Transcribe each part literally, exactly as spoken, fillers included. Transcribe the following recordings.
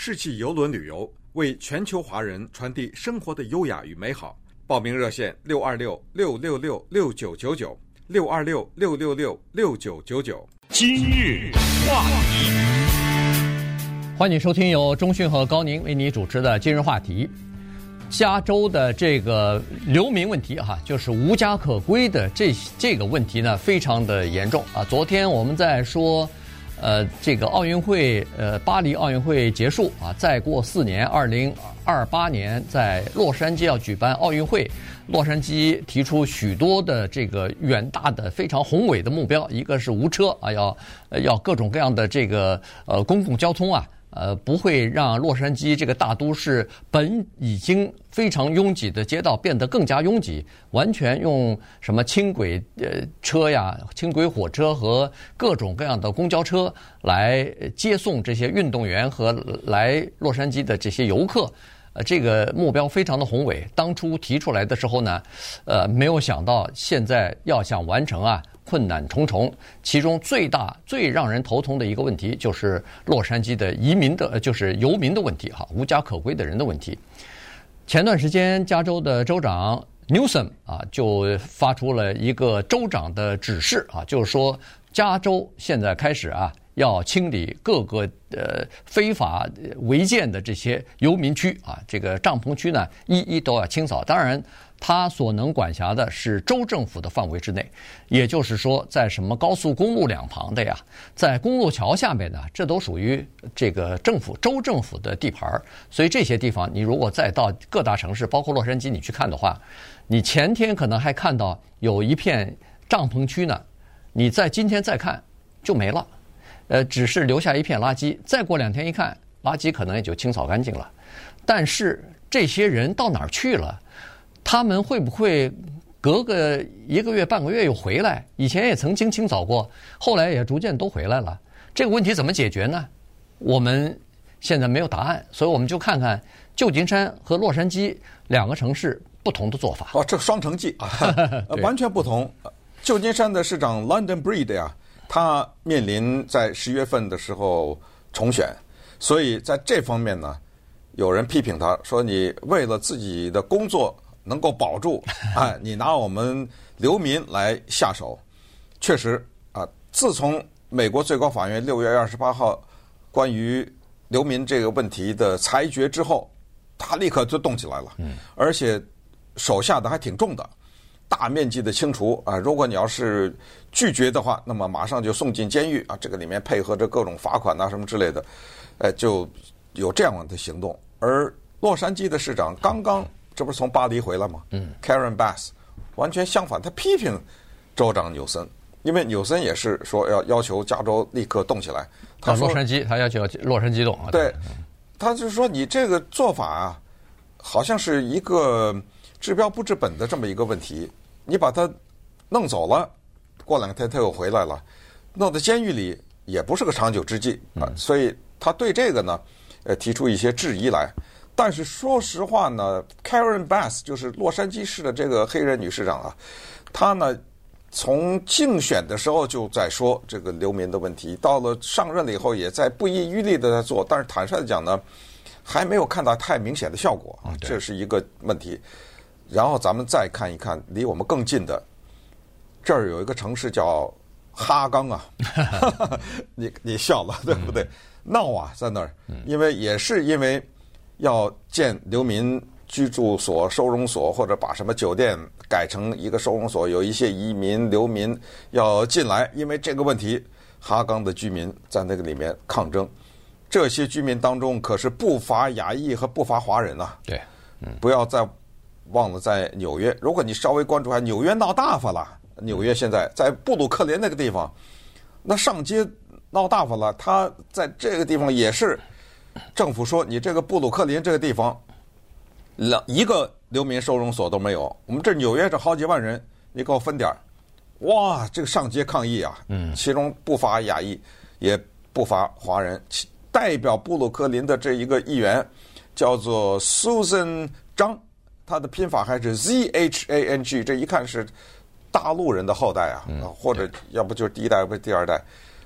世纪邮轮旅游，为全球华人传递生活的优雅与美好。报名热线六二六六六六六九九九六二六六六六六九九九。 今日话题， 欢迎收听由钟迅和高宁为你主持的今日话题。加州的这个流民问题哈，就是无家可归的这这个问题呢，非常的严重啊。昨天我们在说，呃，这个奥运会，呃，巴黎奥运会结束啊，再过四年，二零二八年在洛杉矶要举办奥运会。洛杉矶提出许多的这个远大的、非常宏伟的目标，一个是无车啊，要要各种各样的这个呃公共交通啊。呃，不会让洛杉矶这个大都市本已经非常拥挤的街道变得更加拥挤，完全用什么轻轨呃车呀、轻轨火车和各种各样的公交车来接送这些运动员和来洛杉矶的这些游客。呃，这个目标非常的宏伟，当初提出来的时候呢，呃，没有想到现在要想完成啊，困难重重。其中最大、最让人头痛的一个问题，就是洛杉矶的移民的，就是游民的问题哈，无家可归的人的问题。前段时间，加州的州长 Newsom 啊，就发出了一个州长的指示啊，就是说加州现在开始啊，要清理各个呃非法违建的这些游民区啊，这个帐篷区呢，一一都要清扫。当然，他所能管辖的是州政府的范围之内，也就是说，在什么高速公路两旁的呀，在公路桥下面呢，这都属于这个政府州政府的地盘。所以这些地方，你如果再到各大城市，包括洛杉矶，你去看的话，你前天可能还看到有一片帐篷区呢，你在今天再看就没了。呃，只是留下一片垃圾，再过两天一看，垃圾可能也就清扫干净了。但是这些人到哪儿去了？他们会不会隔个一个月、半个月又回来？以前也曾经清扫过，后来也逐渐都回来了。这个问题怎么解决呢？我们现在没有答案，所以我们就看看旧金山和洛杉矶两个城市不同的做法。 哦，这双城记啊，完全不同。旧金山的市长 London Breed 呀，他面临在十月份的时候重选，所以在这方面呢，有人批评他说：“你为了自己的工作能够保住，哎，你拿我们流民来下手。”确实啊，自从美国最高法院六月二十八号关于流民这个问题的裁决之后，他立刻就动起来了，而且手下的还挺重的。大面积的清除啊！如果你要是拒绝的话，那么马上就送进监狱啊！这个里面配合着各种罚款啊什么之类的，哎，就有这样的行动。而洛杉矶的市长刚刚这不是从巴黎回来吗？嗯 ，Karen Bass 完全相反，他批评州长纽森，因为纽森也是说要要求加州立刻动起来。他说洛杉矶，他要求洛杉矶动啊。 对，他就说你这个做法啊，好像是一个治标不治本的这么一个问题，你把他弄走了，过两天他又回来了，弄到监狱里也不是个长久之计啊，所以他对这个呢，呃，提出一些质疑来。但是说实话呢 ，Karen Bass 就是洛杉矶市的这个黑人女市长啊，她呢从竞选的时候就在说这个流民的问题，到了上任了以后也在不遗余力的在做，但是坦率的讲呢，还没有看到太明显的效果啊，这是一个问题。然后咱们再看一看离我们更近的，这儿有一个城市叫哈冈啊，你你笑了对不对？闹啊，在那儿，因为也是因为要建流民居住所、收容所，或者把什么酒店改成一个收容所，有一些移民、流民要进来，因为这个问题，哈冈的居民在那个里面抗争。这些居民当中可是不乏亚裔和不乏华人啊。 对， 嗯，不要再忘了在纽约，如果你稍微关注下，纽约闹大发了。纽约现在在布鲁克林那个地方，那上街闹大发了。他在这个地方也是，政府说你这个布鲁克林这个地方，两一个流民收容所都没有。我们这纽约这好几万人，你给我分点儿。哇，这个上街抗议啊，嗯，其中不乏亚裔，也不乏华人。代表布鲁克林的这一个议员叫做 Susan 张。他的拼法还是 Z H A N G， 这一看是大陆人的后代啊，或者要不就是第一代，要不第二代。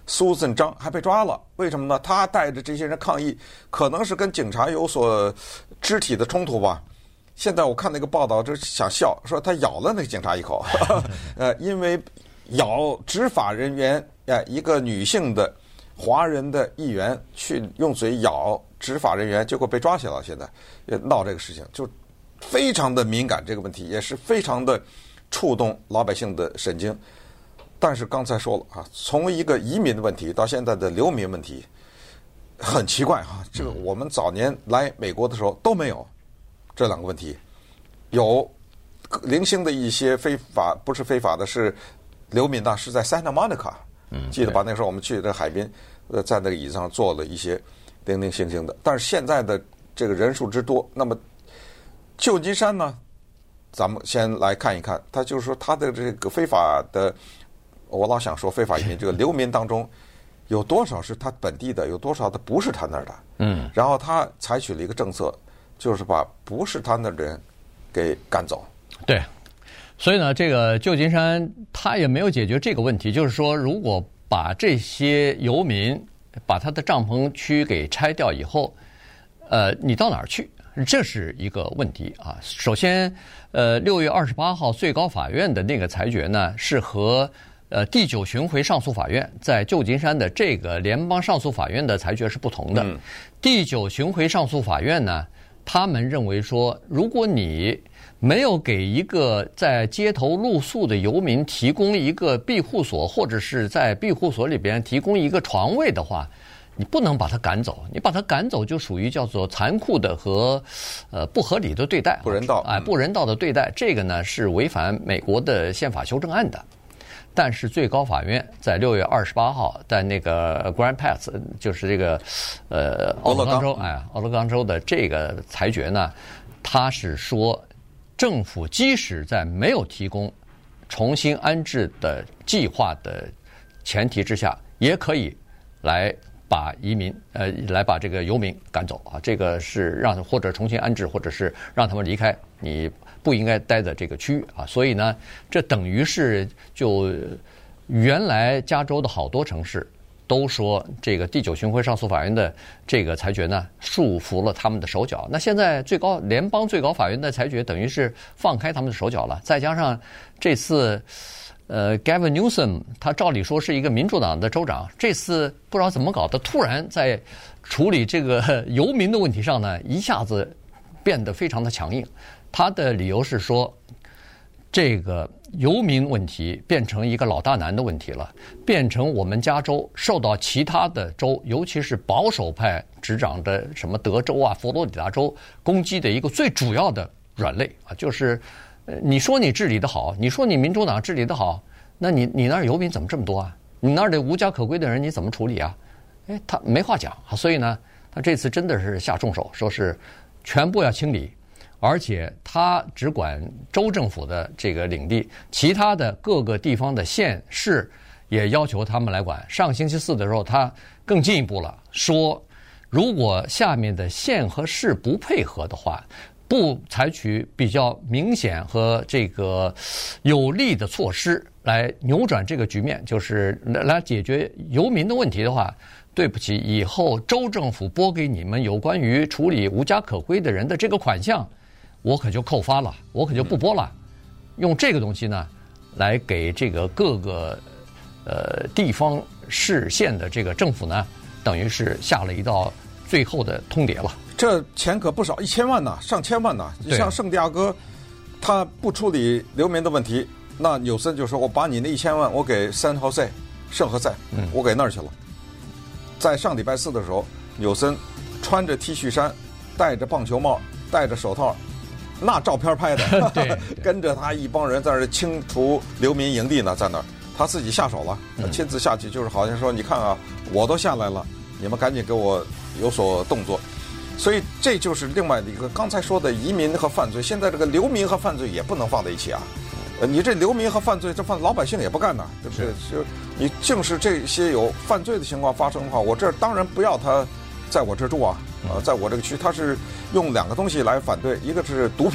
Susan 张还被抓了，为什么呢？他带着这些人抗议，可能是跟警察有所肢体的冲突吧。现在我看那个报道，就想笑，说他咬了那个警察一口，呃，因为咬执法人员，哎，一个女性的华人的议员去用嘴咬执法人员，结果被抓起来了。现在也闹这个事情，就非常的敏感，这个问题也是非常的触动老百姓的神经。但是刚才说了啊，从一个移民的问题到现在的流民问题，很奇怪哈、啊。这个我们早年来美国的时候都没有这两个问题，有零星的一些非法，不是非法的，是流民呢，是在 Santa Monica， 嗯，记得吧？那时候我们去这个海滨，呃，在那个椅子上坐了一些零零星星的。但是现在的这个人数之多，那么旧金山呢，咱们先来看一看，他就是说他的这个非法的。我老想说非法移民，这个流民当中有多少是他本地的，有多少的不是他那儿的。嗯，然后他采取了一个政策，就是把不是他那儿的人给赶走。 对，所以呢，这个旧金山他也没有解决这个问题，就是说，如果把这些游民把他的帐篷区给拆掉以后，呃，你到哪儿去？这是一个问题啊。首先，呃，六月二十八号最高法院的那个裁决呢，是和呃，第九巡回上诉法院在旧金山的这个联邦上诉法院的裁决是不同的。嗯、第九巡回上诉法院呢，他们认为说，如果你没有给一个在街头露宿的游民提供一个庇护所，或者是在庇护所里边提供一个床位的话，你不能把他赶走。你把他赶走，就属于叫做残酷的和呃不合理的对待， 不人道哎，不人道的对待。这个呢是违反美国的宪法修正案的。但是最高法院在六月二十八号，在那个 Grand Pass， 就是这个呃奥勒冈州，哎，奥勒冈州的这个裁决呢，他是说，政府即使在没有提供重新安置的计划的前提之下，也可以来把移民呃来把这个游民赶走啊，这个是让或者重新安置，或者是让他们离开你不应该待在这个区域啊。所以呢，这等于是就原来加州的好多城市都说这个第九巡回上诉法院的这个裁决呢束缚了他们的手脚。那现在最高联邦最高法院的裁决等于是放开他们的手脚了，再加上这次。呃 ，Gavin Newsom 他照理说是一个民主党的州长，这次不知道怎么搞的，突然在处理这个游民的问题上呢，一下子变得非常的强硬。他的理由是说，这个游民问题变成一个老大难的问题了，变成我们加州受到其他的州，尤其是保守派执掌的什么德州啊、佛罗里达州攻击的一个最主要的软肋啊，就是。你说你治理的好，你说你民主党治理的好，那你你那儿游民怎么这么多啊？你那儿的无家可归的人你怎么处理啊？哎，他没话讲啊。所以呢，他这次真的是下重手，说是全部要清理，而且他只管州政府的这个领地，其他的各个地方的县市也要求他们来管。上星期四的时候，他更进一步了，说如果下面的县和市不配合的话。不采取比较明显和这个有力的措施来扭转这个局面，就是来解决游民的问题的话，对不起，以后州政府拨给你们有关于处理无家可归的人的这个款项，我可就扣发了，我可就不拨了。用这个东西呢，来给这个各个呃地方市县的这个政府呢，等于是下了一道最后的通牒了。 这钱可不少，一千万呐，上千万呐。像圣地亚哥，他不处理流民的问题，那纽森就说：“我把你那一千万，我给San Jose圣何塞，嗯，我给那儿去了。”在上礼拜四的时候，纽森穿着 T 恤衫，戴着棒球帽，戴着手套，那照片拍的， 对， 跟着他一帮人在那儿清除流民营地呢，在那儿，他自己下手了，亲自下去，就是好像说：“你看啊，我都下来了，你们赶紧给我有所动作。”所以这就是另外的一个刚才说的移民和犯罪，现在这个流民和犯罪也不能放在一起啊。呃，你这流民和犯罪，这放老百姓也不干呐，对不对？就你正是这些有犯罪的情况发生的话，我这当然不要他在我这住啊，呃，在我这个区，他是用两个东西来反对，一个是毒品，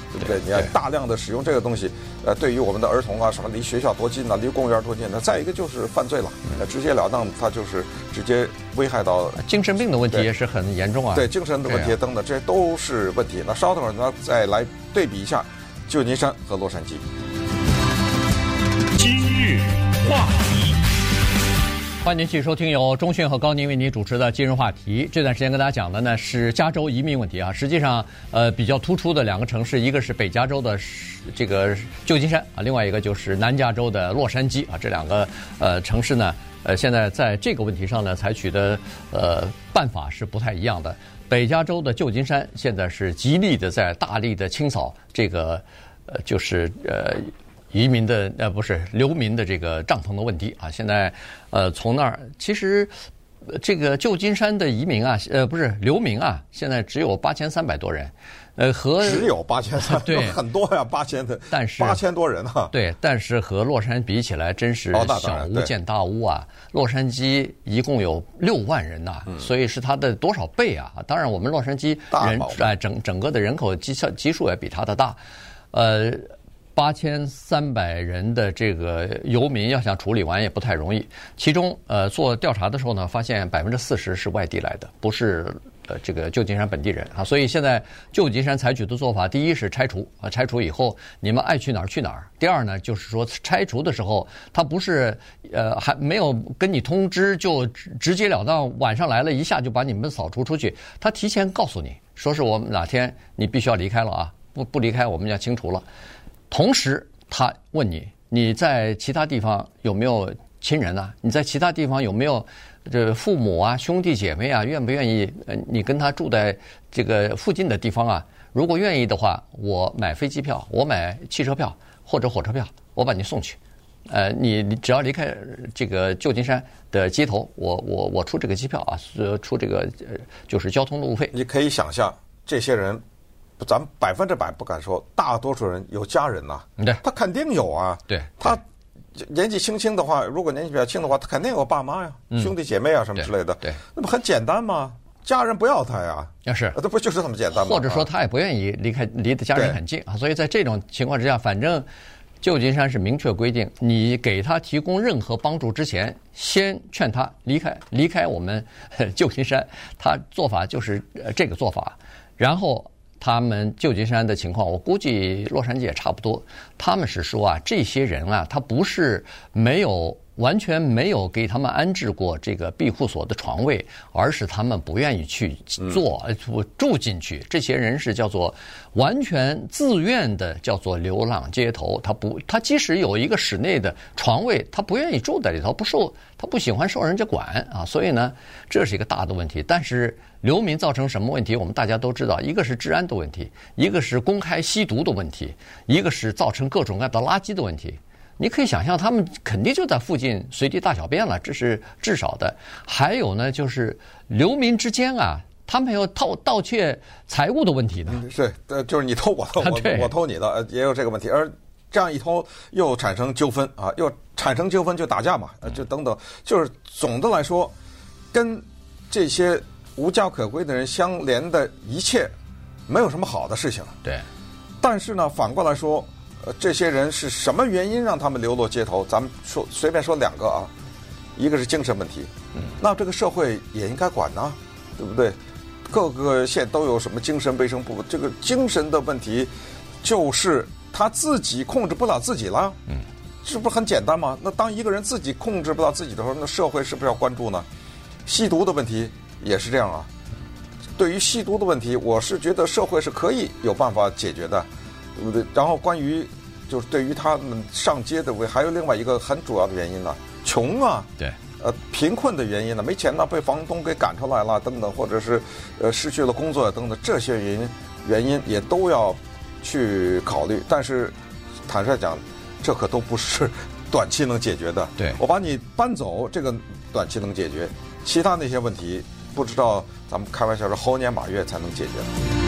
对不对？你要大量的使用这个东西，呃，对于我们的儿童啊，什么离学校多近啊，离公园多近呢？再一个就是犯罪了，呃，直截了当，它就是直接危害到精神病的问题也是很严重啊。 对精神的问题等等，这些都是问题。那稍等会儿呢，再来对比一下旧金山和洛杉矶。 今日话题。 欢迎您继续收听由钟迅和高宁为您主持的今日话题。这段时间跟大家讲的呢是加州移民问题啊。实际上，呃，比较突出的两个城市，一个是北加州的这个旧金山啊，另外一个就是南加州的洛杉矶啊。这两个呃城市呢，呃，现在在这个问题上呢，采取的呃办法是不太一样的。北加州的旧金山现在是极力的在大力的清扫这个呃，就是呃。移民的呃不是流民的这个帐篷的问题啊，现在呃从那儿其实这个旧金山的移民啊，呃不是流民啊，现在只有八千三百多人，呃和只有八千三， 对， 很多呀，八千的， 但是八千多人啊， 对，但是和洛杉矶比起来，真是小巫见大巫啊！洛杉矶一共有六万人呐、啊嗯，所以是它的多少倍啊？当然，我们洛杉矶人哎整整个的人口基基数也比它的大，呃。八千三百人的这个游民要想处理完也不太容易。其中，呃，做调查的时候呢，发现百分之四十是外地来的，不是呃这个旧金山本地人啊。所以现在旧金山采取的做法，第一是拆除啊，拆除以后你们爱去哪儿去哪儿。第二呢，就是说拆除的时候，他不是呃还没有跟你通知就直截了当，晚上来了一下就把你们扫除出去，他提前告诉你说是我们哪天你必须要离开了啊，不不离开我们要清除了。同时，他问你，你在其他地方有没有亲人啊？你在其他地方有没有这父母啊、兄弟姐妹啊？愿不愿意？呃，你跟他住在这个附近的地方啊？如果愿意的话，我买飞机票，我买汽车票或者火车票，我把你送去。呃，你你只要离开这个旧金山的街头，我我我出这个机票啊，出这个呃就是交通路费。 你可以想象这些人。咱们百分之百不敢说，大多数人有家人呐、 啊，对， 他肯定有啊。 对， 他年纪轻轻的话，如果年纪比较轻的话，他肯定有爸妈呀、嗯、兄弟姐妹啊什么之类的。 对， 那不很简单吗？家人不要他呀， 要是这不就是这么简单吗？ 或者说他也不愿意离开，离的家人很近啊。所以在这种情况之下，反正旧金山是明确规定，你给他提供任何帮助之前，先劝他离开，离开我们旧金山。他做法就是这个做法，然后。他们旧金山的情况，我估计洛杉矶也差不多。他们是说啊，这些人啊，他不是没有完全没有给他们安置过这个庇护所的床位，而是他们不愿意去做、嗯、住进去。这些人是叫做完全自愿的，叫做流浪街头。他不，他即使有一个室内的床位，他不愿意住在里头，不受他不喜欢受人家管啊。所以呢，这是一个大的问题。但是流民造成什么问题？我们大家都知道，一个是治安的问题，一个是公开吸毒的问题，一个是造成各种各样的垃圾的问题。你可以想象，他们肯定就在附近随地大小便了，这是至少的。还有呢，就是流民之间啊，他们有盗盗窃财物的问题呢。 嗯、是，呃，就是你偷我偷，我我偷你的，也有这个问题。而这样一偷，又产生纠纷啊，又产生纠纷就打架嘛，就等等。就是总的来说，跟这些无家可归的人相连的一切，没有什么好的事情。 对。 但是呢，反过来说，呃，这些人是什么原因让他们流落街头？咱们说随便说两个啊，一个是精神问题，嗯，那这个社会也应该管呢，对不对？各个县都有什么精神卫生部，这个精神的问题，就是他自己控制不了自己了，嗯，这不是很简单吗？那当一个人自己控制不了自己的时候，那社会是不是要关注呢？吸毒的问题也是这样啊。对于吸毒的问题，我是觉得社会是可以有办法解决的，对不对？然后关于就是对于他们上街的，还有另外一个很主要的原因呢，穷啊， 对， 呃，贫困的原因呢，没钱呢，被房东给赶出来了等等，或者是呃失去了工作等等，这些原因原因也都要去考虑。但是坦率讲，这可都不是短期能解决的。 对， 我把你搬走，这个短期能解决，其他那些问题不知道咱们开玩笑说猴年马月才能解决。